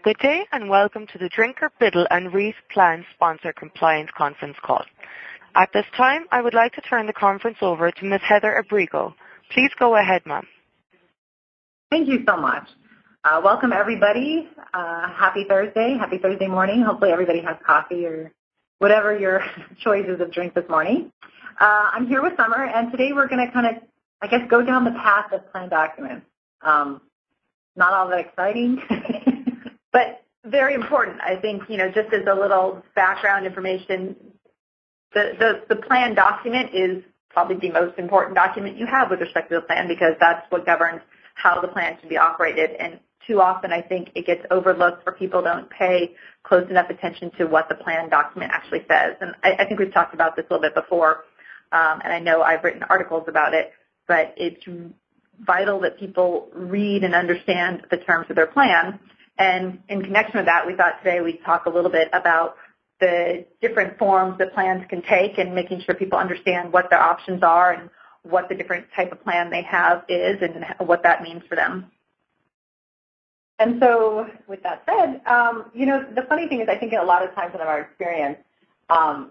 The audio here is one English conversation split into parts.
Good day and welcome to the Drinker Biddle and Reef Plan Sponsor Compliance Conference Call. At this time, I would like to turn the conference over to Ms. Heather Abrigo. Please go ahead, ma'am. Thank you so much. Welcome, everybody. Happy Thursday morning. Hopefully everybody has coffee or whatever your choices of drink this morning. I'm here with Summer, and today we're going to go down the path of plan documents. Not all that exciting, but very important. I think, just as a little background information, the plan document is probably the most important document you have with respect to the plan, because that's what governs how the plan should be operated. And too often, I think it gets overlooked, or people don't pay close enough attention to what the plan document actually says. And I think we've talked about this a little bit before, and I know I've written articles about it, but it's vital that people read and understand the terms of their plan. And in connection with that, we thought today we'd talk a little bit about the different forms that plans can take and making sure people understand what their options are and what the different type of plan they have is and what that means for them. And so with that said, the funny thing is, I think a lot of times in our experience, as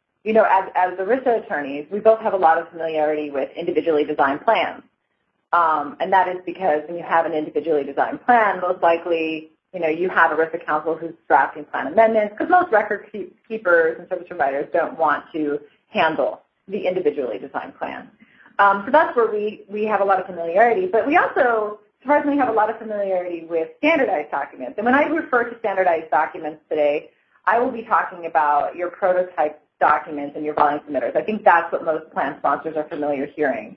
ERISA attorneys, we both have a lot of familiarity with individually designed plans. And that is because when you have an individually designed plan, most likely, you have a ERISA counsel who's drafting plan amendments, because most record keepers and service providers don't want to handle the individually designed plan. So that's where we have a lot of familiarity. But we also surprisingly have a lot of familiarity with standardized documents. And when I refer to standardized documents today, I will be talking about your prototype documents and your volume submitters. I think that's what most plan sponsors are familiar hearing.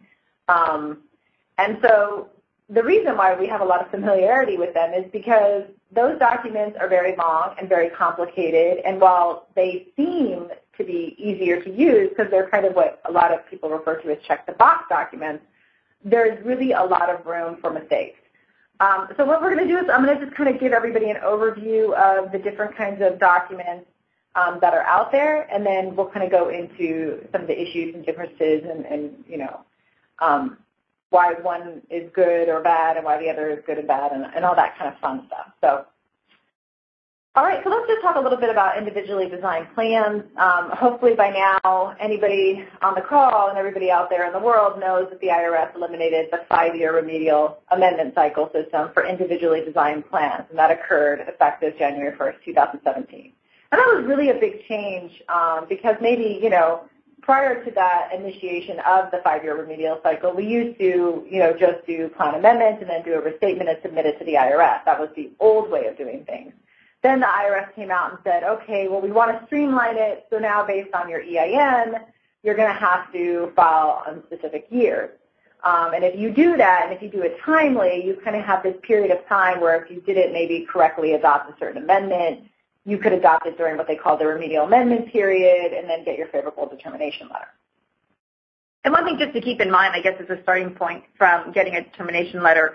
And so the reason why we have a lot of familiarity with them is because those documents are very long and very complicated, and while they seem to be easier to use because they're kind of what a lot of people refer to as check-the-box documents, there's really a lot of room for mistakes. So what we're going to do is I'm going to just kind of give everybody an overview of the different kinds of documents that are out there, and then we'll kind of go into some of the issues and differences and why one is good or bad and why the other is good and bad and all that kind of fun stuff. So, all right, so let's just talk a little bit about individually designed plans. Hopefully by now, anybody on the call and everybody out there in the world knows that the IRS eliminated the 5-year remedial amendment cycle system for individually designed plans, and that occurred effective January 1st, 2017. And that was really a big change because maybe, prior to that initiation of the 5-year remedial cycle, we used to, just do plan amendments and then do a restatement and submit it to the IRS. That was the old way of doing things. Then the IRS came out and said, okay, well, we want to streamline it, so now based on your EIN, you're going to have to file on specific years. And if you do that, and if you do it timely, you kind of have this period of time where if you didn't maybe correctly adopt a certain amendment, you could adopt it during what they call the remedial amendment period and then get your favorable determination letter. And one thing just to keep in mind, I guess, as a starting point from getting a determination letter,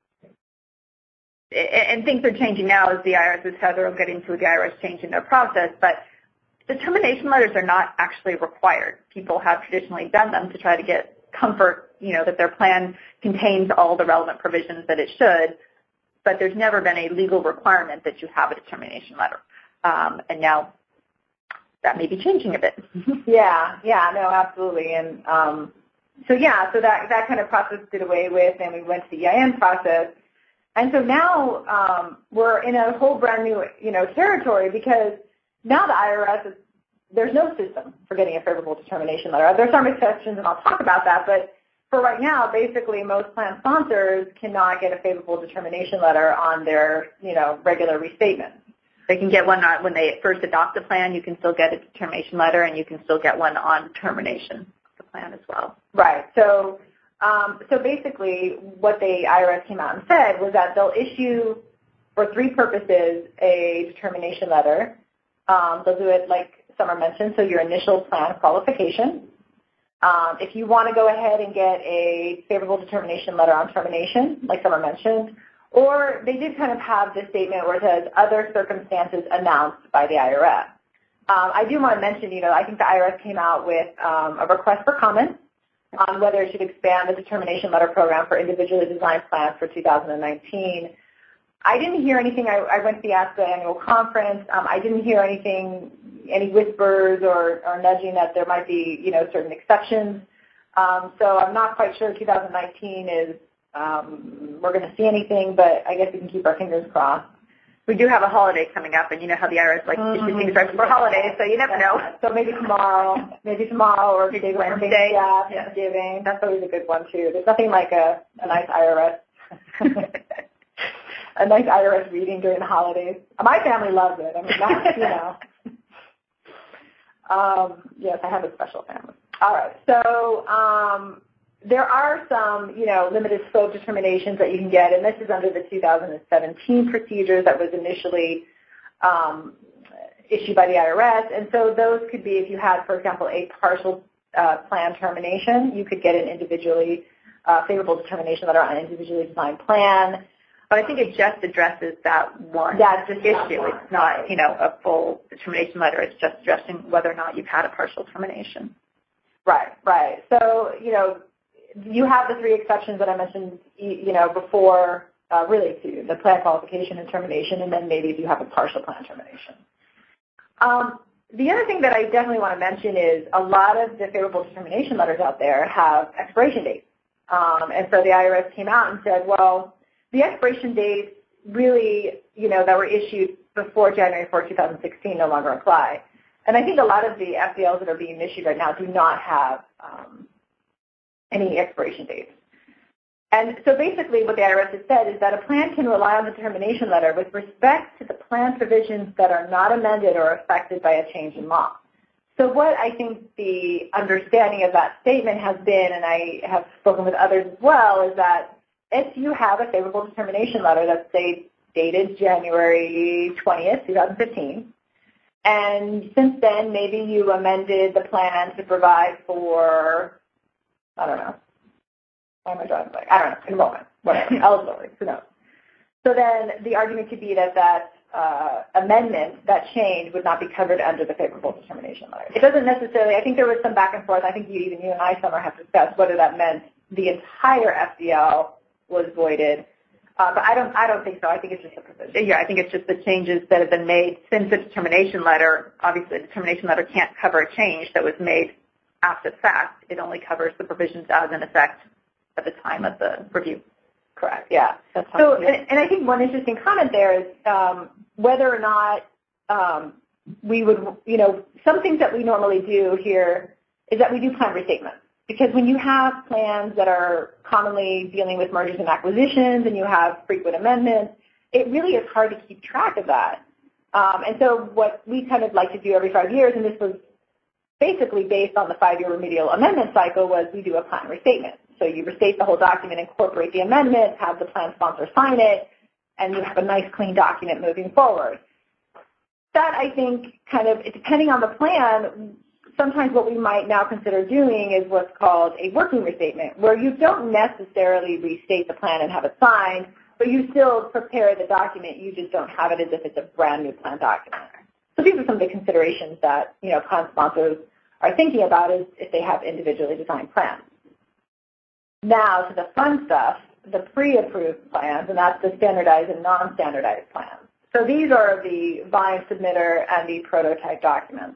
and things are changing now as the IRS, as Heather will get into the IRS changing their process, but determination letters are not actually required. People have traditionally done them to try to get comfort, that their plan contains all the relevant provisions that it should, but there's never been a legal requirement that you have a determination letter. And now that may be changing a bit. Yeah, no, absolutely. And so that kind of process did away with, and we went to the EIN process. And so now we're in a whole brand new, territory, because now the IRS there's no system for getting a favorable determination letter. There's some exceptions, and I'll talk about that, but for right now, basically most plan sponsors cannot get a favorable determination letter on their, regular restatements. They can get one when they first adopt the plan. You can still get a determination letter, and you can still get one on termination of the plan as well. Right. So basically, what the IRS came out and said was that they'll issue, for 3 purposes, a determination letter. They'll do it like Summer mentioned, so your initial plan qualification. If you want to go ahead and get a favorable determination letter on termination, like Summer mentioned, or they did kind of have this statement where it says other circumstances announced by the IRS. I do want to mention, I think the IRS came out with a request for comment on whether it should expand the determination letter program for individually designed plans for 2019. I didn't hear anything. I went to the ASPA annual conference. I didn't hear anything, any whispers or nudging that there might be, certain exceptions. So I'm not quite sure 2019 is, we're going to see anything, but I guess we can keep our fingers crossed. We do have a holiday coming up, and you know how the IRS likes to issue things right before holidays, so you never know. So maybe tomorrow, or maybe Wednesday. Yeah, Thanksgiving. That's always a good one, too. There's nothing like a nice IRS. A nice IRS reading during the holidays. My family loves it. I mean, that's, yes, I have a special family. All right. So there are some, limited scope determinations that you can get, and this is under the 2017 procedures that was initially issued by the IRS. And so those could be, if you had, for example, a partial plan termination, you could get an individually favorable determination letter on an individually designed plan. But I think it just addresses that one issue. It's not, a full determination letter. It's just addressing whether or not you've had a partial termination. Right. So, you have the three exceptions that I mentioned, before, really to the plan qualification and termination, and then maybe if you have a partial plan termination. The other thing that I definitely want to mention is a lot of the favorable determination letters out there have expiration dates. And so the IRS came out and said, well, the expiration dates really, that were issued before January 4, 2016 no longer apply. And I think a lot of the FDLs that are being issued right now do not have any expiration dates. And so basically what the IRS has said is that a plan can rely on the termination letter with respect to the plan provisions that are not amended or affected by a change in law. So what I think the understanding of that statement has been, and I have spoken with others as well, is that if you have a favorable determination letter that's, say, dated January 20th, 2015, and since then maybe you amended the plan to provide for, I don't know, why am I drawing blank? I don't know, enrollment, whatever, eligibility, who knows. So then the argument could be that amendment, that change, would not be covered under the favorable determination letter. It doesn't necessarily, I think there was some back and forth. I think you and I, Summer, have discussed whether that meant the entire FDL was voided. But I don't think so. I think it's just a provision. Yeah, I think it's just the changes that have been made since the determination letter. Obviously, the determination letter can't cover a change that was made after the fact. It only covers the provisions as in effect at the time of the review. Correct, yeah. So, and I think one interesting comment there is whether or not we would, some things that we normally do here is that we do plan restatements. Because when you have plans that are commonly dealing with mergers and acquisitions and you have frequent amendments, it really is hard to keep track of that. And so what we kind of like to do every 5 years, and this was basically based on the 5-year remedial amendment cycle, was we do a plan restatement. So you restate the whole document, incorporate the amendment, have the plan sponsor sign it, and you have a nice clean document moving forward. That, I think, kind of, depending on the plan, sometimes what we might now consider doing is what's called a working restatement, where you don't necessarily restate the plan and have it signed, but you still prepare the document. You just don't have it as if it's a brand new plan document. So these are some of the considerations that, plan sponsors are thinking about is if they have individually designed plans. Now to the fun stuff, the pre-approved plans, and that's the standardized and non-standardized plans. So these are the volume submitter and the prototype documents.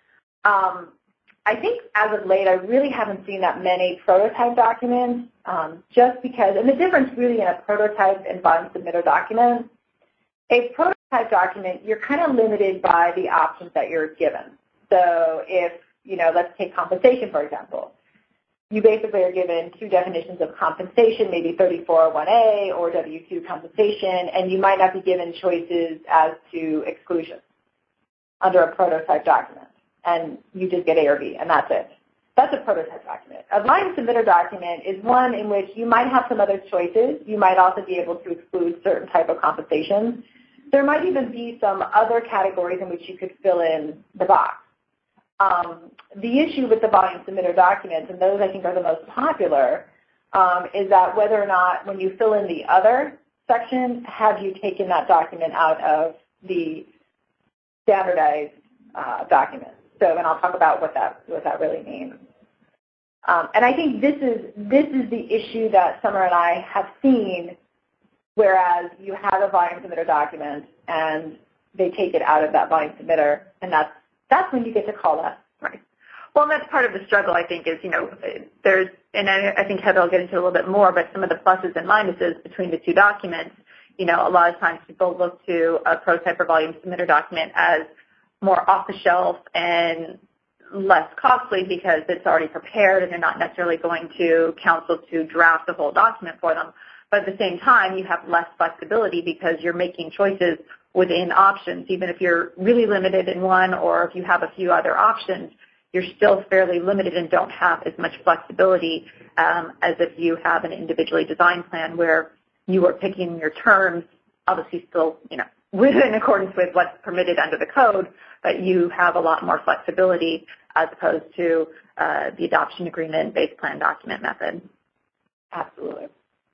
I think as of late, I really haven't seen that many prototype documents, just because, and the difference really in a prototype and volume submitter document, a prototype document, you're kind of limited by the options that you're given. So if, let's take compensation, for example. You basically are given two definitions of compensation, maybe 3401A or W-2 compensation, and you might not be given choices as to exclusion under a prototype document. And you just get A or B, and that's it. That's a prototype document. A volume submitter document is one in which you might have some other choices. You might also be able to exclude certain type of compensation. There might even be some other categories in which you could fill in the box. The issue with the volume submitter documents, and those I think are the most popular, is that whether or not when you fill in the other section, have you taken that document out of the standardized document. So, and I'll talk about what that really means. And I think this is the issue that Summer and I have seen whereas you have a volume submitter document and they take it out of that volume submitter, and that's when you get to call us. Right. Well, and that's part of the struggle, I think, is, there's, and I think Heather will get into it a little bit more, but some of the pluses and minuses between the two documents. A lot of times people look to a prototype or volume submitter document as more off the shelf and less costly because it's already prepared and they're not necessarily going to counsel to draft the whole document for them. But at the same time, you have less flexibility because you're making choices within options. Even if you're really limited in one or if you have a few other options, you're still fairly limited and don't have as much flexibility as if you have an individually designed plan where you are picking your terms, obviously still, within accordance with what's permitted under the code, but you have a lot more flexibility as opposed to the adoption agreement-based plan document method. Absolutely.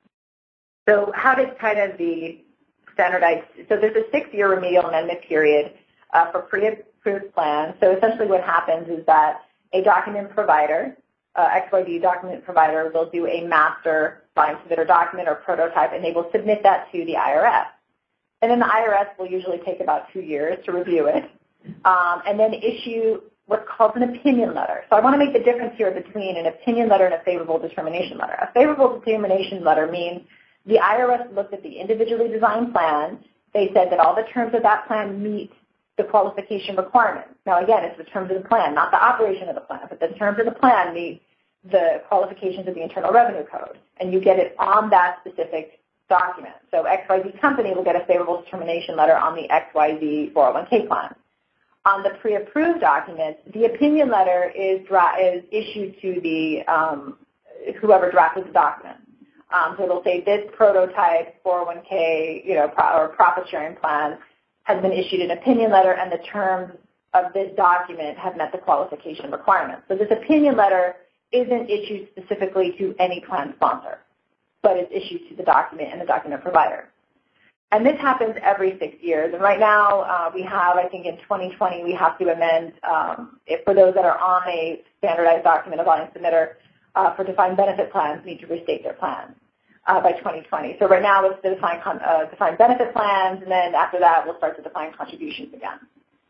So how does kind of the standardized, so there's a 6-year remedial amendment period for pre-approved plans. So essentially what happens is that a document provider, XYZ document provider, will do a master volume submitter document or prototype, and they will submit that to the IRS. And then the IRS will usually take about 2 years to review it, and then issue what's called an opinion letter. So I want to make the difference here between an opinion letter and a favorable determination letter. A favorable determination letter means the IRS looked at the individually designed plan. They said that all the terms of that plan meet the qualification requirements. Now, again, it's the terms of the plan, not the operation of the plan, but the terms of the plan meet the qualifications of the Internal Revenue Code, and you get it on that specific document. So XYZ company will get a favorable determination letter on the XYZ 401k plan. On the pre-approved document, the opinion letter is issued to the whoever drafted the document. So it'll say this prototype 401k, or profit sharing plan has been issued an opinion letter, and the terms of this document have met the qualification requirements. So this opinion letter isn't issued specifically to any plan sponsor, but it's issued to the document and the document provider. And this happens every 6 years. And right now we have, I think in 2020, we have to amend, for those that are on a standardized document, a volume submitter, for defined benefit plans need to restate their plans by 2020. So right now it's the defined benefit plans, and then after that we'll start to define contributions again.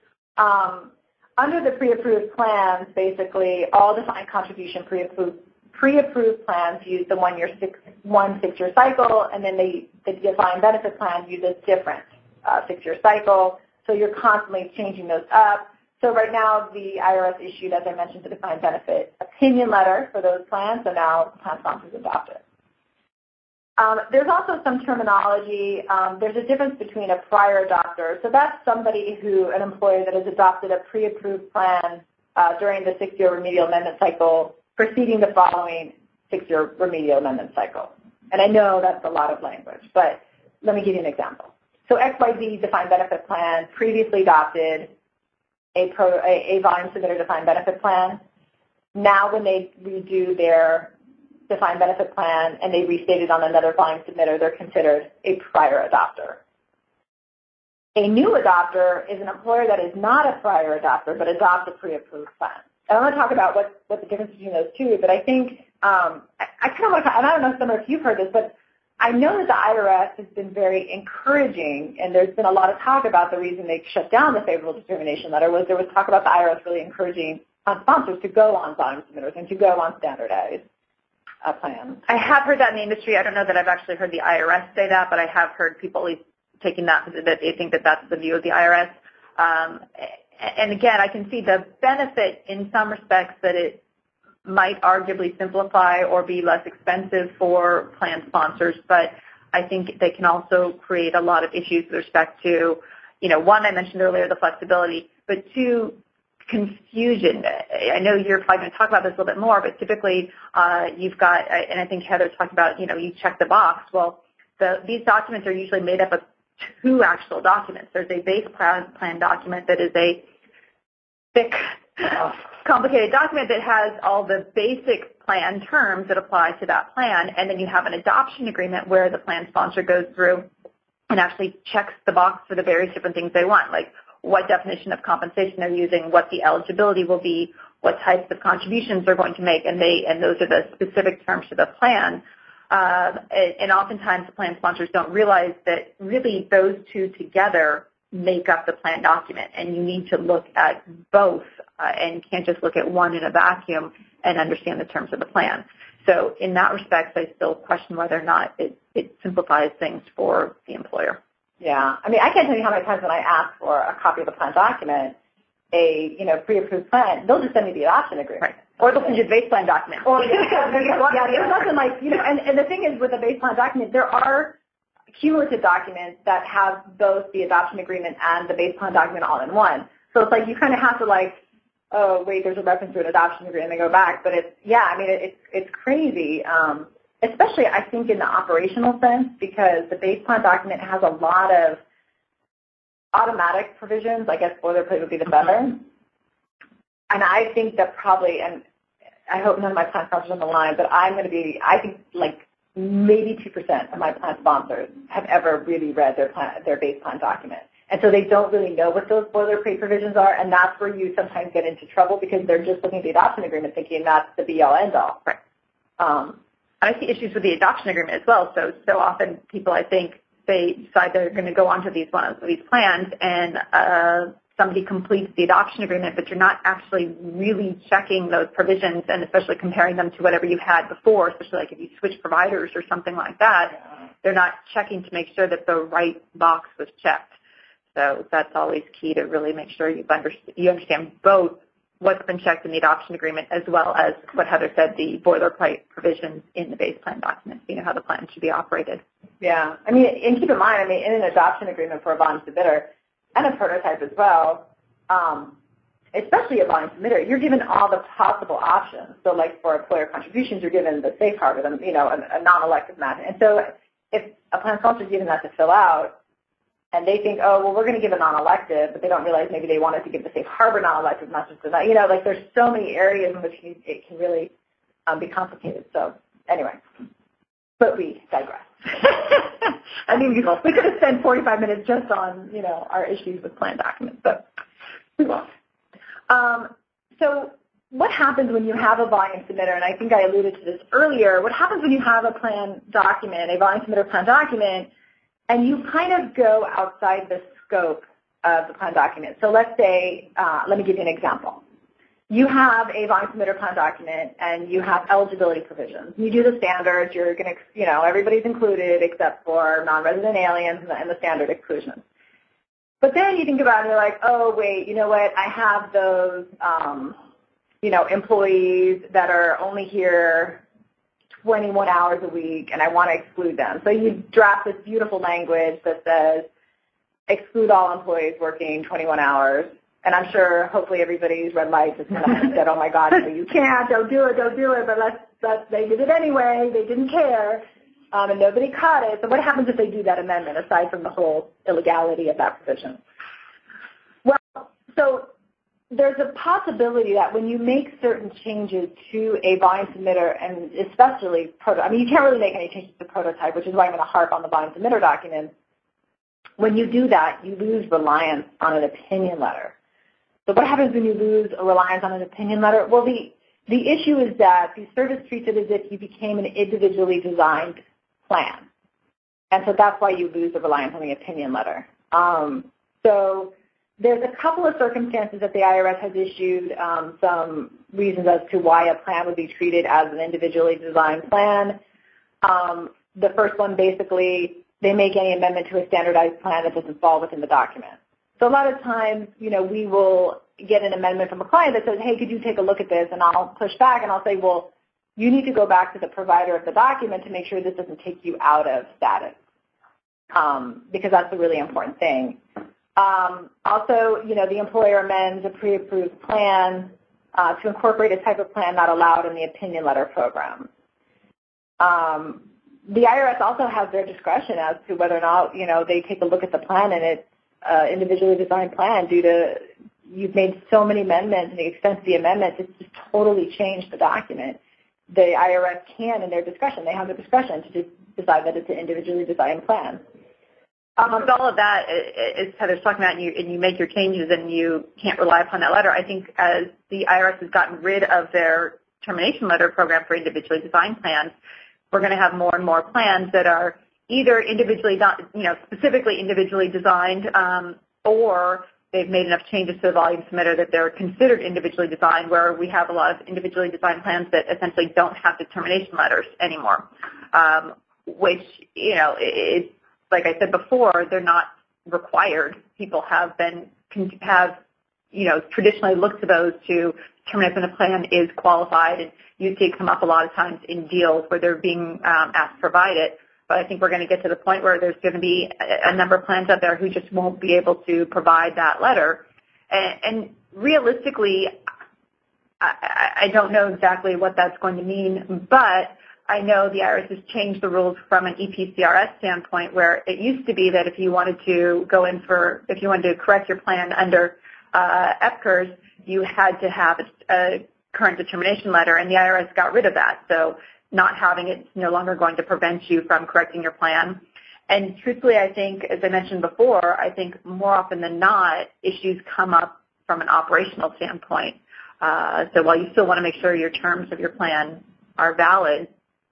Under the pre-approved plans, basically all defined contribution pre-approved plans use the 6-year cycle, and then the defined benefit plan uses different 6-year cycle. So you're constantly changing those up. So right now the IRS issued, as I mentioned, the defined benefit opinion letter for those plans, so now plan sponsors adopt it. There's also some terminology. There's a difference between a prior adopter. So that's somebody an employer that has adopted a pre-approved plan during the 6-year remedial amendment cycle preceding the following 6-year remedial amendment cycle. And I know that's a lot of language, but let me give you an example. So XYZ defined benefit plan previously adopted a volume submitter defined benefit plan. Now when they redo their defined benefit plan and they restate it on another volume submitter, they're considered a prior adopter. A new adopter is an employer that is not a prior adopter but adopts a pre-approved plan. And I want to talk about what the difference between those two, but I think I kind of want to, and I don't know if some of you've heard this, but I know that the IRS has been very encouraging, and there's been a lot of talk about the reason they shut down the favorable determination letter was there was talk about the IRS really encouraging sponsors to go on volume submitters and to go on standardized plans. I have heard that in the industry. I don't know that I've actually heard the IRS say that, but I have heard people at least taking that they think that that's the view of the IRS. And again, I can see the benefit in some respects that it might arguably simplify or be less expensive for plan sponsors, but I think they can also create a lot of issues with respect to, one, I mentioned earlier, the flexibility, but two, confusion. I know you're probably going to talk about this a little bit more, but typically you've got, and I think Heather talked about, you check the box. Well, these documents are usually made up of 2 actual documents. There's a base plan document that is a thick, complicated document that has all the basic plan terms that apply to that plan, and then you have an adoption agreement where the plan sponsor goes through and actually checks the box for the various different things they want, like what definition of compensation they're using, what the eligibility will be, what types of contributions they're going to make, and those are the specific terms to the plan. And oftentimes the plan sponsors don't realize that really those two together make up the plan document, and you need to look at both and can't just look at one in a vacuum and understand the terms of the plan. So in that respect, I still question whether or not it simplifies things for the employer. Yeah. I mean, I can't tell you how many times when I ask for a copy of the plan document, a pre-approved plan, they'll just send me the adoption agreement. Right. Or they'll send you the base plan document. Or, there's nothing like, and the thing is with a base plan document, there are cumulative documents that have both the adoption agreement and the base plan document all in one. So it's like you kind of have to oh, wait, there's a reference to an adoption agreement and go back. But it's crazy, especially I think in the operational sense, because the base plan document has a lot of automatic provisions. I guess boilerplate would be the better. And I think that probably, and I hope none of my plan sponsors are on the line, but I think maybe 2% of my plan sponsors have ever really read their base plan document. And so they don't really know what those boilerplate provisions are, and that's where you sometimes get into trouble because they're just looking at the adoption agreement thinking that's the be-all, end-all. Right. I see issues with the adoption agreement as well. So often people, I think, they decide they're going to go onto these plans, and somebody completes the adoption agreement, but you're not actually really checking those provisions and especially comparing them to whatever you had before, especially like if you switch providers or something like that. They're not checking to make sure that the right box was checked. So that's always key to really make sure you understand both what's been checked in the adoption agreement as well as what Heather said, the boilerplate provisions in the base plan document, so you know how the plan should be operated. Yeah. I mean, and keep in mind, in an adoption agreement for a volume submitter and a prototype as well, especially a volume submitter, you're given all the possible options. So like for employer contributions, you're given the safe harbor, a non-elective match. And so if a plan sponsor is given that to fill out, and they think, oh, well, we're going to give a non-elective, but they don't realize maybe they wanted to give the safe harbor non-elective, not just that. There's so many areas in which it can really be complicated. So anyway, but we digress. I mean, we could have spent 45 minutes just on, our issues with plan documents, but we won't. So what happens when you have a volume submitter, and I think I alluded to this earlier, what happens when you have a plan document, a volume submitter plan document, and you kind of go outside the scope of the plan document? So let's say, let me give you an example. You have a volume submitter plan document, and you have eligibility provisions. You do the standards. You're going to, everybody's included except for non-resident aliens and the standard exclusions. But then you think about it, and you're like, oh, wait, you know what? I have those, employees that are only here 21 hours a week, and I want to exclude them. So you draft this beautiful language that says, exclude all employees working 21 hours. And I'm sure, hopefully, everybody's red lights is going to have said, oh, my God, you can't, don't do it, but they did it anyway. They didn't care, and nobody caught it. So what happens if they do that amendment, aside from the whole illegality of that provision? Well, so there's a possibility that when you make certain changes to a volume submitter, and especially you can't really make any changes to prototype, which is why I'm going to harp on the volume submitter document. When you do that, you lose reliance on an opinion letter. So what happens when you lose a reliance on an opinion letter? Well, the issue is that the service treats it as if you became an individually designed plan. And so that's why you lose the reliance on the opinion letter. So there's a couple of circumstances that the IRS has issued some reasons as to why a plan would be treated as an individually designed plan. The first one, basically, they make any amendment to a standardized plan that doesn't fall within the document. So a lot of times, we will get an amendment from a client that says, hey, could you take a look at this? And I'll push back and I'll say, well, you need to go back to the provider of the document to make sure this doesn't take you out of status, because that's a really important thing. Also, the employer amends a pre-approved plan to incorporate a type of plan not allowed in the opinion letter program. The IRS also has their discretion as to whether or not, they take a look at the plan and it's individually designed plan due to you've made so many amendments, and the extent of the amendments, it's just totally changed the document. The IRS can, in their discretion, they have the discretion to decide that it's an individually designed plan. With all of that, as Heather's talking about, and you make your changes and you can't rely upon that letter, I think as the IRS has gotten rid of their termination letter program for individually designed plans, we're going to have more and more plans that are either individually, specifically individually designed, or they've made enough changes to the volume submitter that they're considered individually designed, where we have a lot of individually designed plans that essentially don't have determination letters anymore, which, it's, like I said before, they're not required. People have traditionally looked to those to determine if a plan is qualified, and you see it come up a lot of times in deals where they're being asked to provide it. But I think we're going to get to the point where there's going to be a number of plans out there who just won't be able to provide that letter. And realistically, I don't know exactly what that's going to mean, but I know the IRS has changed the rules from an EPCRS standpoint, where it used to be that if you wanted to correct your plan under EPCRS, you had to have a current determination letter, and the IRS got rid of that. So not having it is no longer going to prevent you from correcting your plan. And truthfully, I think, as I mentioned before, I think more often than not, issues come up from an operational standpoint. So while you still want to make sure your terms of your plan are valid,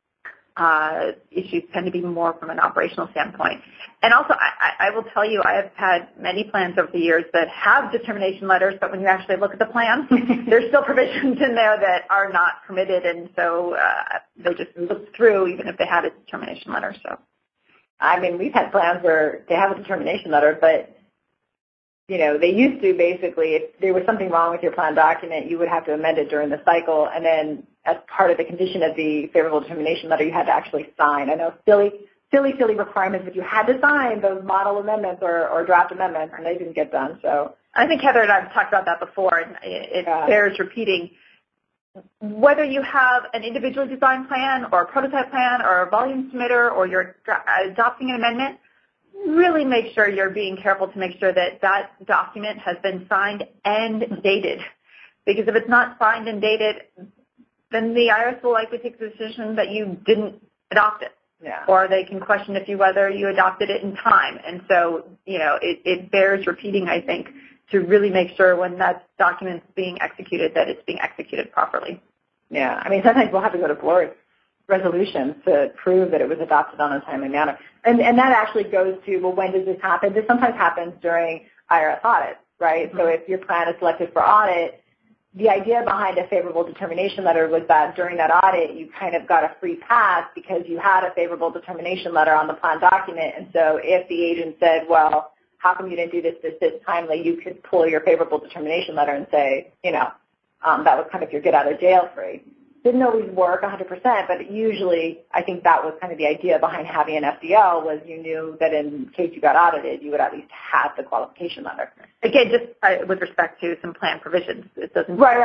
issues tend to be more from an operational standpoint. And also, I will tell you, I have had many plans over the years that have determination letters, but when you actually look at the plan, there's still provisions in there that are not permitted, and so they just look through even if they had a determination letter. So, I mean, we've had plans where they have a determination letter, but they used to basically, if there was something wrong with your plan document, you would have to amend it during the cycle, and then as part of the condition of the favorable determination letter, you had to actually sign. I know silly requirements, but you had to sign those model amendments or draft amendments, and they didn't get done. So I think Heather and I have talked about that before, and it bears repeating. Whether you have an individually designed plan or a prototype plan or a volume submitter or you're adopting an amendment, really make sure you're being careful to make sure that that document has been signed and dated. Because if it's not signed and dated, then the IRS will likely take the decision that you didn't adopt it. Yeah. Or they can question whether you adopted it in time. And so, it bears repeating, I think, to really make sure when that document's being executed that it's being executed properly. Yeah. I mean, sometimes we'll have to go to board resolutions to prove that it was adopted on a timely manner. And that actually goes to, well, when does this happen? This sometimes happens during IRS audits, right? Mm-hmm. So if your plan is selected for audit, the idea behind a favorable determination letter was that during that audit, you kind of got a free pass because you had a favorable determination letter on the plan document. And so if the agent said, well, how come you didn't do this timely, you could pull your favorable determination letter and say, that was kind of your get out of jail free. Didn't always work 100%, but usually I think that was kind of the idea behind having an FDL was you knew that in case you got audited, you would at least have the qualification letter. Again, just with respect to some plan provisions, it doesn't. Right.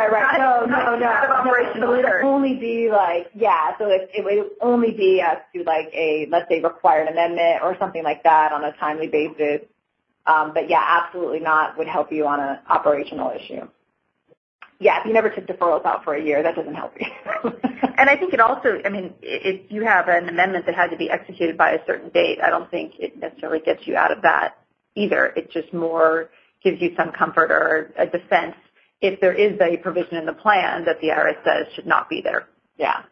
No. It would only be so it would only be as to a, let's say, required amendment or something like that on a timely basis. But yeah, absolutely not would help you on an operational issue. Yeah, if you never took deferrals out for a year, that doesn't help you. And I think it also, if you have an amendment that had to be executed by a certain date, I don't think it necessarily gets you out of that either. It just more gives you some comfort or a defense if there is a provision in the plan that the IRS says should not be there. Yeah.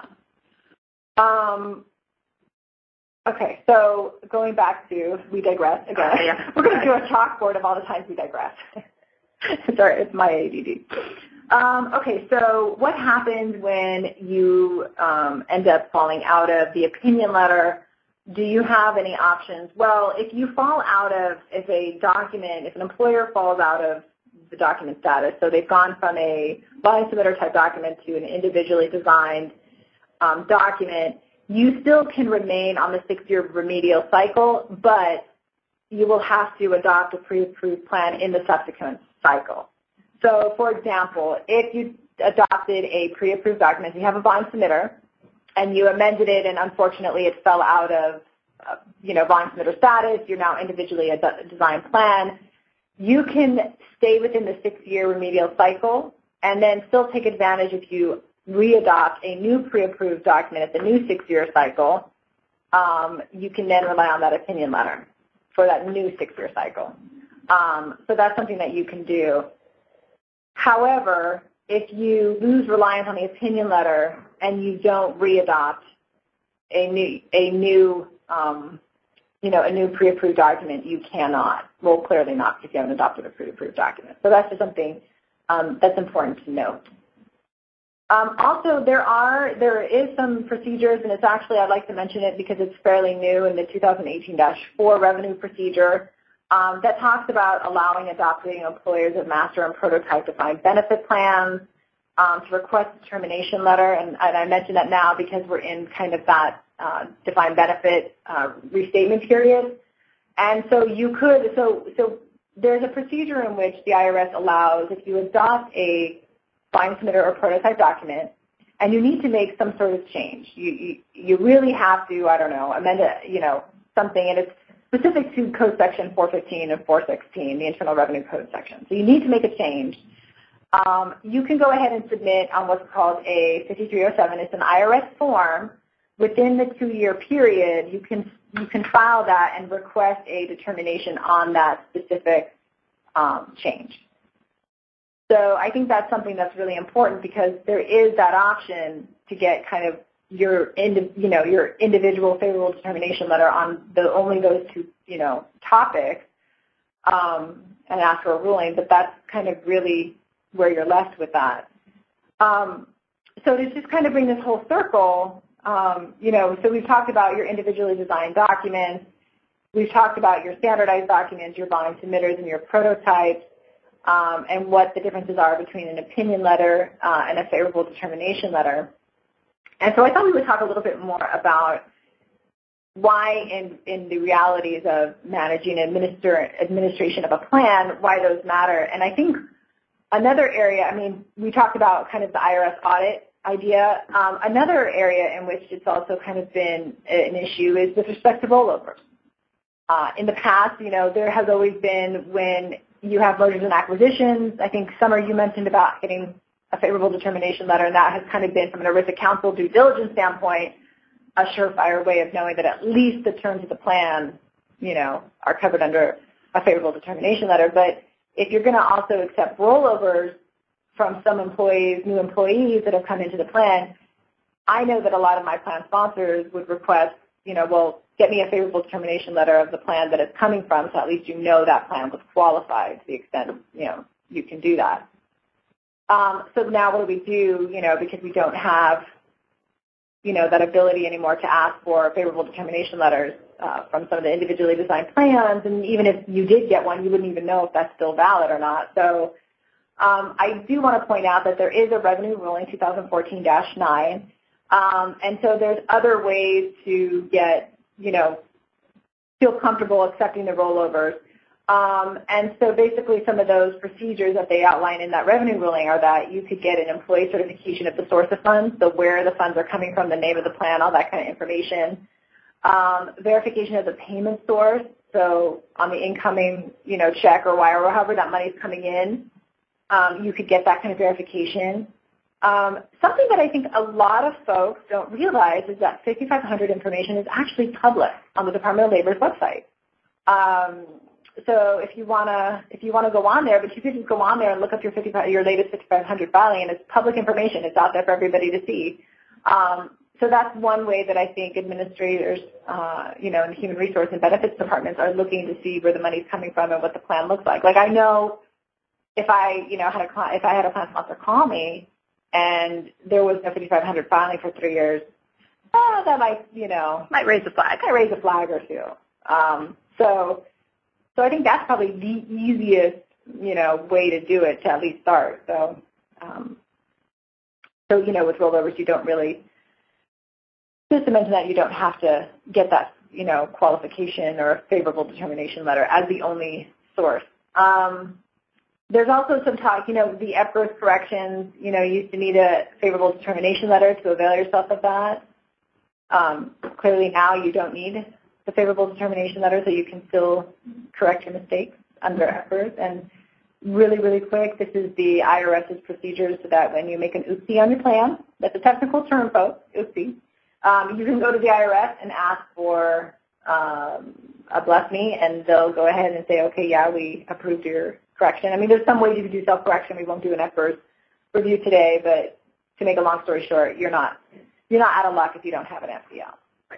Okay, so going back to, we digress again. Yeah. We're going to do a chalkboard of all the times we digress. Sorry, it's my ADD. Okay, so what happens when you end up falling out of the opinion letter? Do you have any options? Well, if you fall out of, if an employer falls out of the document status, so they've gone from a volume submitter type document to an individually designed document, you still can remain on the 6-year remedial cycle, but you will have to adopt a pre-approved plan in the subsequent cycle. So, for example, if you adopted a pre-approved document, you have a volume submitter, and you amended it, and unfortunately it fell out of, volume submitter status, you're now individually a designed plan, you can stay within the 6-year remedial cycle and then still take advantage if you re-adopt a new pre-approved document at the new 6-year cycle. You can then rely on that opinion letter for that new 6-year cycle. So that's something that you can do. However, if you lose reliance on the opinion letter and you don't re-adopt a new pre-approved document, you cannot. Well, clearly not if you haven't adopted a pre-approved document. So that's just something that's important to note. Also, there is some procedures, and it's actually, I'd like to mention it because it's fairly new in the 2018-4 revenue procedure that talks about allowing adopting employers of master and prototype defined benefit plans to request a termination letter. And I mention that now because we're in kind of that defined benefit restatement period. And so you could, so there's a procedure in which the IRS allows, if you adopt a find submitter or prototype document, and you need to make some sort of change. You really have to, I don't know, amend it, something, and it's specific to Code Section 415 and 416, the Internal Revenue Code section. So you need to make a change. You can go ahead and submit on what's called a 5307. It's an IRS form. Within the 2-year period, you can file that and request a determination on that specific change. So I think that's something that's really important because there is that option to get kind of your individual favorable determination letter on only those 2 topics and ask for a ruling. But that's kind of really where you're left with that. So to just kind of bring this whole circle, so we've talked about your individually designed documents. We've talked about your standardized documents, your volume submitters, and your prototypes. And what the differences are between an opinion letter and a favorable determination letter. And so I thought we would talk a little bit more about why in the realities of managing administration of a plan, why those matter. And I think another area, we talked about kind of the IRS audit idea. Another area in which it's also kind of been an issue is with respect to rollovers. In the past, there has always been when you have mergers and acquisitions. I think, Summer, you mentioned about getting a favorable determination letter, and that has kind of been, from an ERISA counsel due diligence standpoint, a surefire way of knowing that at least the terms of the plan, are covered under a favorable determination letter. But if you're going to also accept rollovers from some new employees that have come into the plan, I know that a lot of my plan sponsors would request, well, get me a favorable determination letter of the plan that it's coming from, so at least that plan was qualified to the extent, you can do that. So now what do we do, because we don't have, that ability anymore to ask for favorable determination letters from some of the individually designed plans, and even if you did get one, you wouldn't even know if that's still valid or not. So I do want to point out that there is a revenue ruling, 2014-9, and so there's other ways to get, feel comfortable accepting the rollovers. And so basically some of those procedures that they outline in that revenue ruling are that you could get an employee certification of the source of funds, so where the funds are coming from, the name of the plan, all that kind of information. Verification of the payment source, so on the incoming, check or wire or however that money is coming in, you could get that kind of verification. Something that I think a lot of folks don't realize is that 5500 information is actually public on the Department of Labor's website. So if you want to go on there, but you could just go on there and look up your latest 5500 filing, and it's public information. It's out there for everybody to see. So that's one way that I think administrators, in the human resource and benefits departments are looking to see where the money's coming from and what the plan looks like. Like I know if I had a plan sponsor call me and there was no 5500 filing for 3 years, that might raise a flag. Might raise a flag or two. So I think that's probably the easiest, way to do it, to at least start. So, with rollovers, you don't really, just to mention that you don't have to get that, qualification or favorable determination letter as the only source. There's also some talk, the EPGROS corrections, you used to need a favorable determination letter to avail yourself of that. Clearly now you don't need the favorable determination letter, so you can still correct your mistakes under EPGROS. And really, really quick, this is the IRS's procedures so that when you make an oopsie on your plan, that's a technical term, folks, oopsie, you can go to the IRS and ask for a bless me, and they'll go ahead and say, okay, yeah, we approved your correction. There's some ways you can do self-correction. We won't do an EPGROS review today, but to make a long story short, you're not out of luck if you don't have an FDL.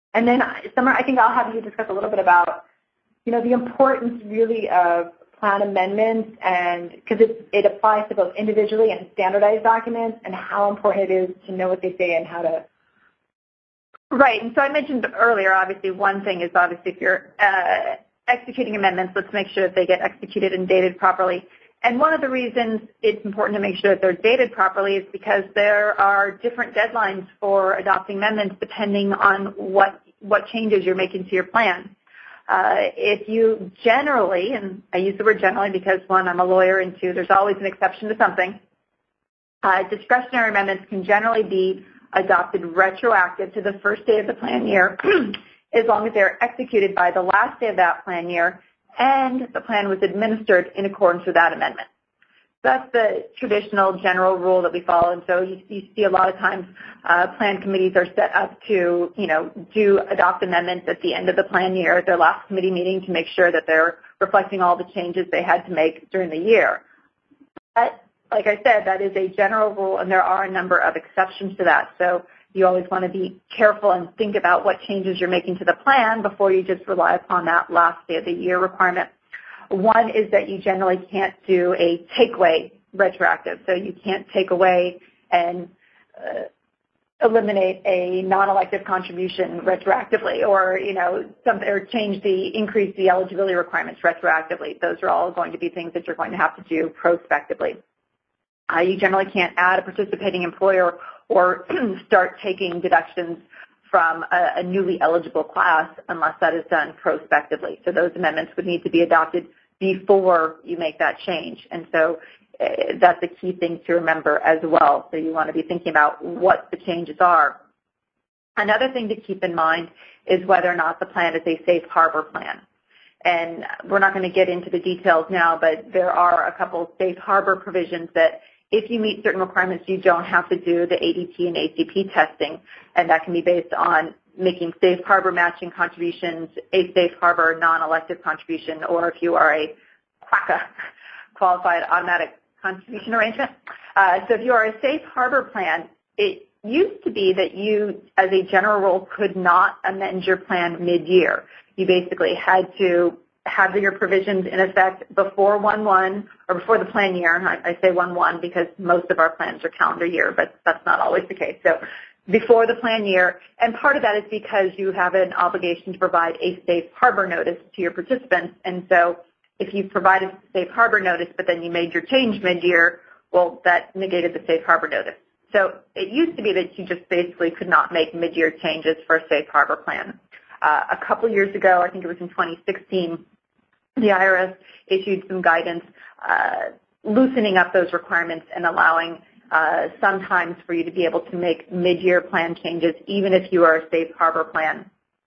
And then, Summer, I think I'll have you discuss a little bit about, the importance really of plan amendments, and because it applies to both individually and standardized documents, and how important it is to know what they say and how to. Right, and so I mentioned earlier, obviously, one thing is obviously if you're executing amendments, let's make sure that they get executed and dated properly. And one of the reasons it's important to make sure that they're dated properly is because there are different deadlines for adopting amendments depending on what changes you're making to your plan. If you generally, and I use the word generally because one, I'm a lawyer, and two, there's always an exception to something, discretionary amendments can generally be adopted retroactive to the first day of the plan year as long as they're executed by the last day of that plan year and the plan was administered in accordance with that amendment. That's the traditional general rule that we follow, and so you see a lot of times plan committees are set up to, adopt amendments at the end of the plan year at their last committee meeting to make sure that they're reflecting all the changes they had to make during the year. But, like I said, that is a general rule, and there are a number of exceptions to that. So you always want to be careful and think about what changes you're making to the plan before you just rely upon that last day of the year requirement. One is that you generally can't do a take-away retroactive. So you can't take away and eliminate a non-elective contribution retroactively, or increase the eligibility requirements retroactively. Those are all going to be things that you're going to have to do prospectively. You generally can't add a participating employer or start taking deductions from a newly eligible class unless that is done prospectively. So those amendments would need to be adopted before you make that change. And so that's a key thing to remember as well. So you want to be thinking about what the changes are. Another thing to keep in mind is whether or not the plan is a safe harbor plan. And we're not going to get into the details now, but there are a couple of safe harbor provisions that if you meet certain requirements, you don't have to do the ADP and ACP testing, and that can be based on making safe harbor matching contributions, a safe harbor non-elective contribution, or if you are a QACA, Qualified Automatic Contribution Arrangement. So if you are a safe harbor plan, it used to be that you, as a general rule, could not amend your plan mid-year. You basically had to have your provisions in effect before 1/1 or before the plan year. And I say 1/1 because most of our plans are calendar year, but that's not always the case. So before the plan year, and part of that is because you have an obligation to provide a safe harbor notice to your participants. And so if you provided safe harbor notice, but then you made your change mid-year, well, that negated the safe harbor notice. So it used to be that you just basically could not make mid-year changes for a safe harbor plan. A couple years ago, I think it was in 2016, the IRS issued some guidance loosening up those requirements and allowing sometimes for you to be able to make mid-year plan changes even if you are a safe harbor plan.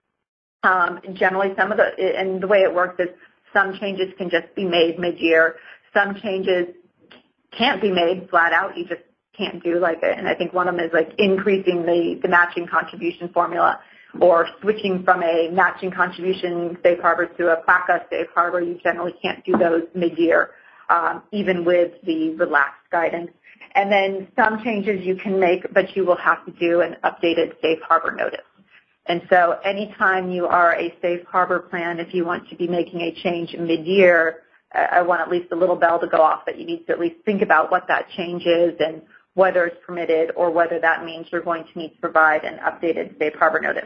Generally, and the way it works is some changes can just be made mid-year. Some changes can't be made flat out. You just can't do and I think one of them is increasing the matching contribution formula, or switching from a matching contribution safe harbor to a QACA safe harbor. You generally can't do those mid-year, even with the relaxed guidance. And then some changes you can make, but you will have to do an updated safe harbor notice. And so anytime you are a safe harbor plan, if you want to be making a change mid-year, I want at least a little bell to go off that you need to at least think about what that change is and whether it's permitted or whether that means you're going to need to provide an updated safe harbor notice.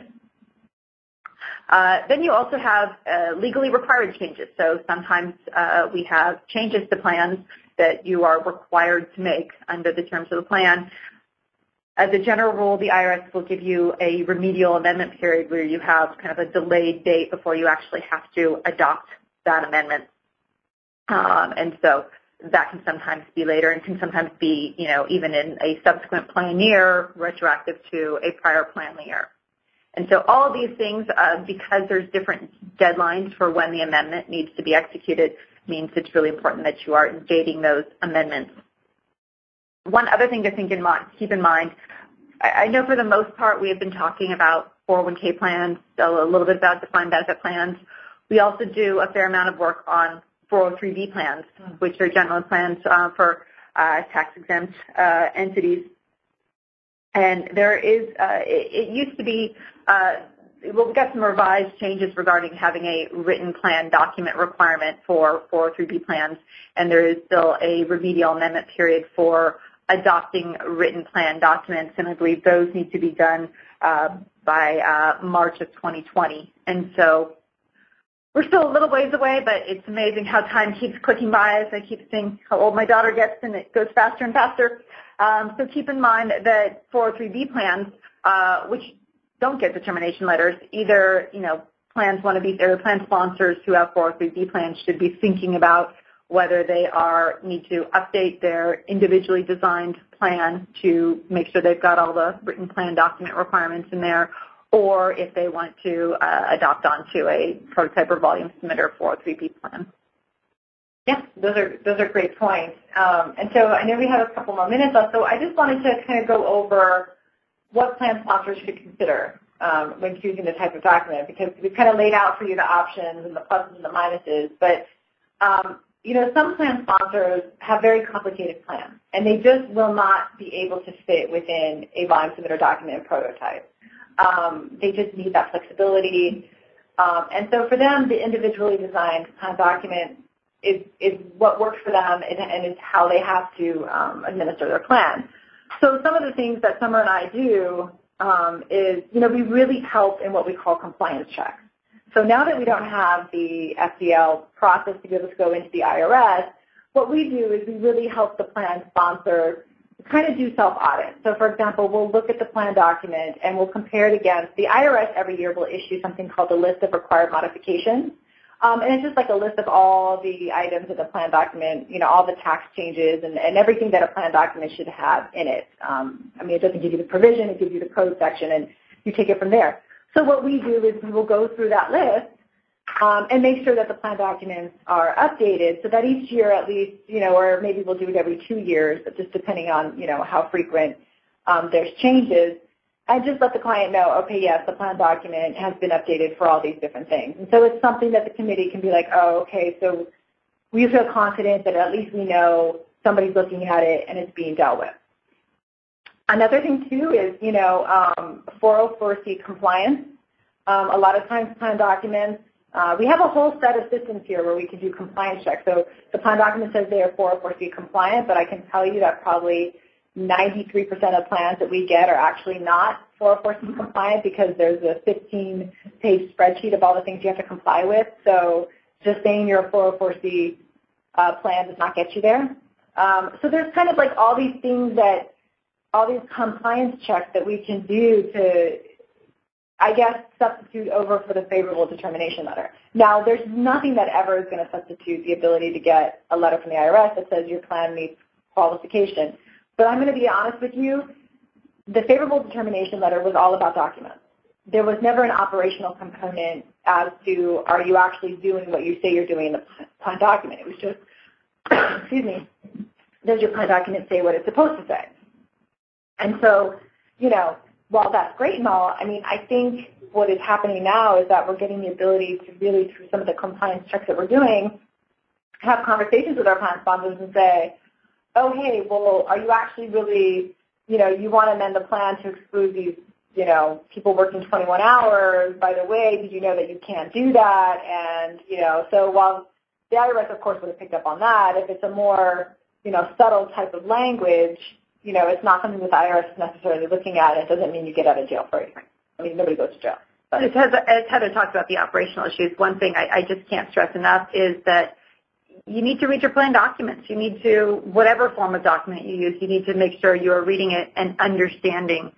Then you also have legally required changes. So sometimes we have changes to plans that you are required to make under the terms of the plan. As a general rule, the IRS will give you a remedial amendment period where you have kind of a delayed date before you actually have to adopt that amendment. And so that can sometimes be later and can sometimes be, even in a subsequent plan year, retroactive to a prior plan year. And so all of these things, because there's different deadlines for when the amendment needs to be executed, means it's really important that you are dating those amendments. One other thing to keep in mind, I know for the most part we have been talking about 401k plans, so a little bit about defined benefit plans. We also do a fair amount of work on 403b plans, which are general plans for tax-exempt entities. And there is, it used to be well, we got some revised changes regarding having a written plan document requirement for 403B plans, and there is still a remedial amendment period for adopting written plan documents, and I believe those need to be done by March of 2020. And so we're still a little ways away, but it's amazing how time keeps clicking by as I keep seeing how old my daughter gets, and it goes faster and faster. So keep in mind that 403B plans, which don't get determination letters, either, plan sponsors who have 403B plans should be thinking about whether they need to update their individually designed plan to make sure they've got all the written plan document requirements in there, or if they want to adopt onto a prototype or volume submitter 403B plan. Yeah, those are great points. And so I know we have a couple more minutes left, so I just wanted to kind of go over what plan sponsors should consider when choosing the type of document, because we've kind of laid out for you the options and the pluses and the minuses. But, some plan sponsors have very complicated plans, and they just will not be able to fit within a volume submitter document and prototype. They just need that flexibility. And so for them, the individually designed plan document is what works for them and is how they have to administer their plan. So some of the things that Summer and I do is, we really help in what we call compliance checks. So now that we don't have the FDL process to be able to go into the IRS, what we do is we really help the plan sponsor kind of do self-audit. So, for example, we'll look at the plan document and we'll compare it against, the IRS every year will issue something called the list of required modifications. And it's just like a list of all the items in the plan document, all the tax changes and everything that a plan document should have in it. It doesn't give you the provision, it gives you the code section, and you take it from there. So what we do is we will go through that list and make sure that the plan documents are updated so that each year at least, or maybe we'll do it every 2 years, just depending on, how frequent there's changes. And just let the client know, okay, yes, the plan document has been updated for all these different things. And so it's something that the committee can be like, oh, okay, so we feel confident that at least we know somebody's looking at it and it's being dealt with. Another thing, too, is, 404C compliance. A lot of times plan documents, we have a whole set of systems here where we can do compliance checks. So the plan document says they are 404C compliant, but I can tell you that probably 93% of plans that we get are actually not 404C compliant because there's a 15-page spreadsheet of all the things you have to comply with. So just saying you're a 404C plan does not get you there. So there's kind of like all these things all these compliance checks that we can do to, I guess, substitute over for the favorable determination letter. Now, there's nothing that ever is going to substitute the ability to get a letter from the IRS that says your plan meets qualification. But I'm going to be honest with you, the favorable determination letter was all about documents. There was never an operational component as to are you actually doing what you say you're doing in the plan document. It was just, excuse me, does your plan document say what it's supposed to say? And so, while that's great and all, I think what is happening now is that we're getting the ability to really, through some of the compliance checks that we're doing, have conversations with our plan sponsors and say, oh, hey, well, are you actually really, you want to amend the plan to exclude these, people working 21 hours. By the way, did you know that you can't do that? And, so while the IRS, of course, would have picked up on that, if it's a more, subtle type of language, it's not something that the IRS is necessarily looking at. It doesn't mean you get out of jail free. Nobody goes to jail. But as Heather talked about the operational issues, one thing I just can't stress enough is that you need to read your plan documents. You need to, whatever form of document you use, you need to make sure you are reading it and understanding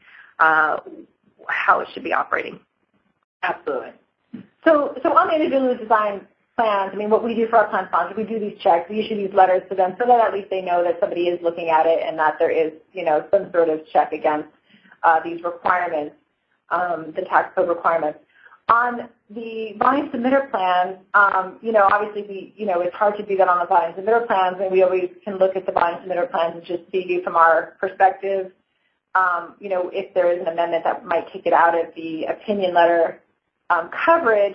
how it should be operating. Absolutely. So on the individually designed plans, what we do for our plan sponsors, we do these checks. We issue these letters to them so that at least they know that somebody is looking at it and that there is, some sort of check against these requirements, the tax code requirements. On the volume submitter plans, obviously it's hard to do that on the volume submitter plans, and we always can look at the volume submitter plans and just see from our perspective, if there is an amendment that might take it out of the opinion letter coverage.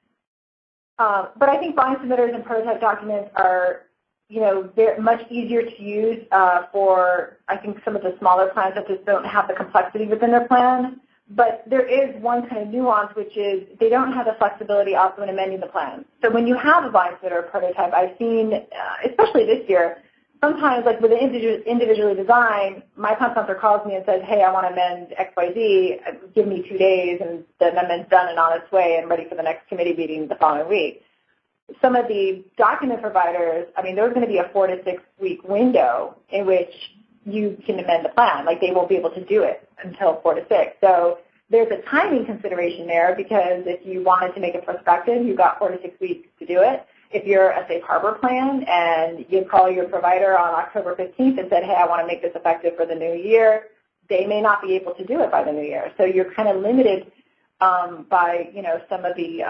But I think volume submitters and prototype documents are, they're much easier to use for, I think, some of the smaller plans that just don't have the complexity within their plan. But there is one kind of nuance, which is they don't have the flexibility also in amending the plan. So when you have a blind submitter prototype, I've seen, especially this year, sometimes like with an individually designed, my plan sponsor calls me and says, hey, I want to amend XYZ, give me 2 days, and the amendment's done and on its way and ready for the next committee meeting the following week. Some of the document providers, I mean, there's going to be a 4 to 6 week window in which you can amend the plan. Like they won't be able to do it until 4 to 6. So there's a timing consideration there because if you wanted to make it prospective, you've got 4 to 6 weeks to do it. If you're a safe harbor plan and you call your provider on October 15th and said, hey, I want to make this effective for the new year, they may not be able to do it by the new year. So you're kind of limited by, some of the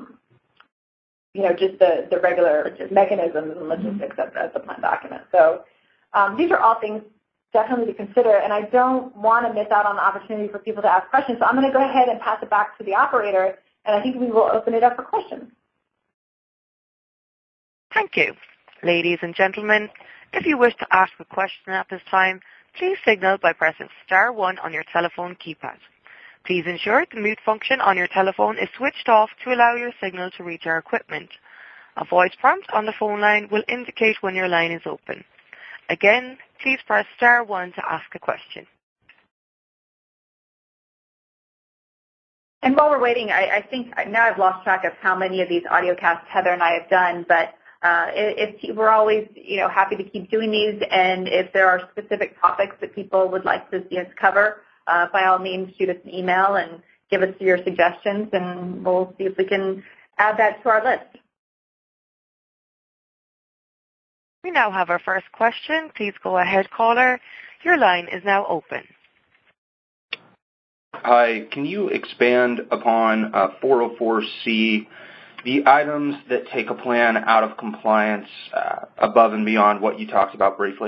just the regular mechanisms and logistics of the plan document. So these are all things definitely to consider, and I don't want to miss out on the opportunity for people to ask questions. So I'm going to go ahead and pass it back to the operator, and I think we will open it up for questions. Thank you. Ladies and gentlemen, if you wish to ask a question at this time, please signal by pressing star 1 on your telephone keypad. Please ensure the mute function on your telephone is switched off to allow your signal to reach our equipment. A voice prompt on the phone line will indicate when your line is open. Again, please press star 1 to ask a question. And while we're waiting, I think now I've lost track of how many of these audio casts Heather and I have done, but if we're always happy to keep doing these, and if there are specific topics that people would like to see us cover, by all means shoot us an email and give us your suggestions, and we'll see if we can add that to our list. We now have our first question. Please go ahead, caller. Your line is now open. Hi, can you expand upon 404C, the items that take a plan out of compliance above and beyond what you talked about briefly?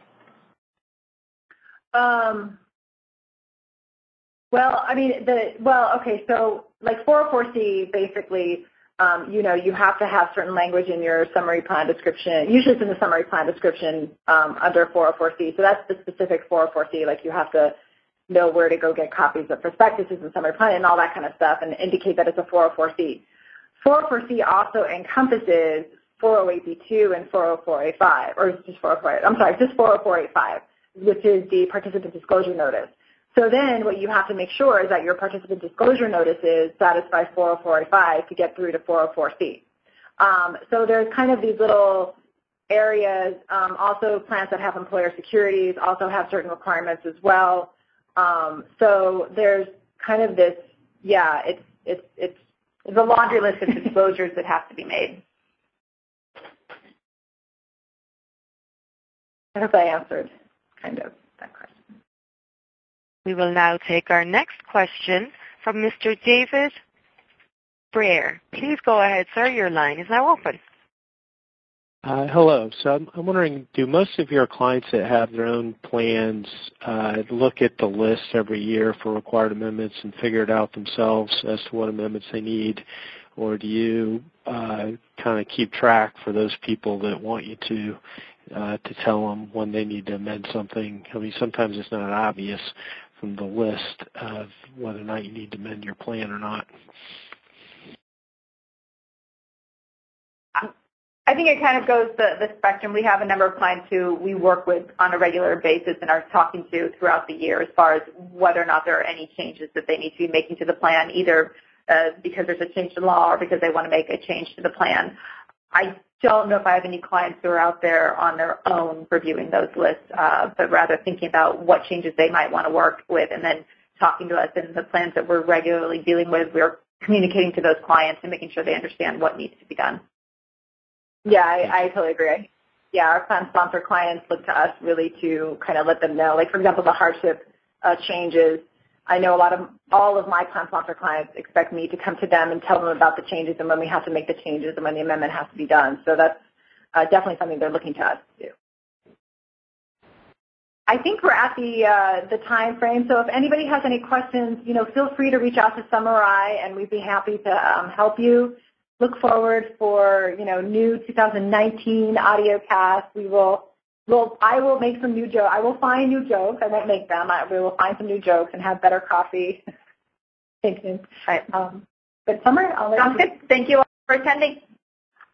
Okay, so like 404C, basically, you have to have certain language in your summary plan description. Usually it's in the summary plan description under 404C. So that's the specific 404C, like you have to know where to go get copies of prospectuses and summary plan and all that kind of stuff and indicate that it's a 404C. 404C also encompasses 408B2 and 404A5, or just 404A5, which is the participant disclosure notice. So then what you have to make sure is that your participant disclosure notices satisfy 404A5 to get through to 404C. So there's kind of these little areas. Also plans that have employer securities also have certain requirements as well. So there's kind of this, it's a laundry list of disclosures that have to be made. I hope I answered kind of that question. We will now take our next question from Mr. David Breyer. Please go ahead, sir. Your line is now open. Hello. So I'm wondering, do most of your clients that have their own plans look at the list every year for required amendments and figure it out themselves as to what amendments they need? Or do you kind of keep track for those people that want you to tell them when they need to amend something? I mean, sometimes it's not obvious from the list of whether or not you need to amend your plan or not. I think it kind of goes the spectrum. We have a number of clients who we work with on a regular basis and are talking to throughout the year as far as whether or not there are any changes that they need to be making to the plan, either because there's a change in law or because they want to make a change to the plan. I don't know if I have any clients who are out there on their own reviewing those lists, but rather thinking about what changes they might want to work with and then talking to us. And the plans that we're regularly dealing with, we're communicating to those clients and making sure they understand what needs to be done. Yeah, I totally agree. Yeah, our plan sponsor clients look to us really to kind of let them know. Like, for example, the hardship changes. I know all of my plan sponsor clients expect me to come to them and tell them about the changes and when we have to make the changes and when the amendment has to be done. So that's definitely something they're looking to us to do. I think we're at the time frame. So if anybody has any questions, feel free to reach out to Samurai, and we'd be happy to help you. Look forward for new 2019 audio cast. I will make some new jokes. I will find new jokes. I won't make them. We will find some new jokes and have better coffee Thank you. But Summer, I'll let you. Sounds good. Thank you all for attending.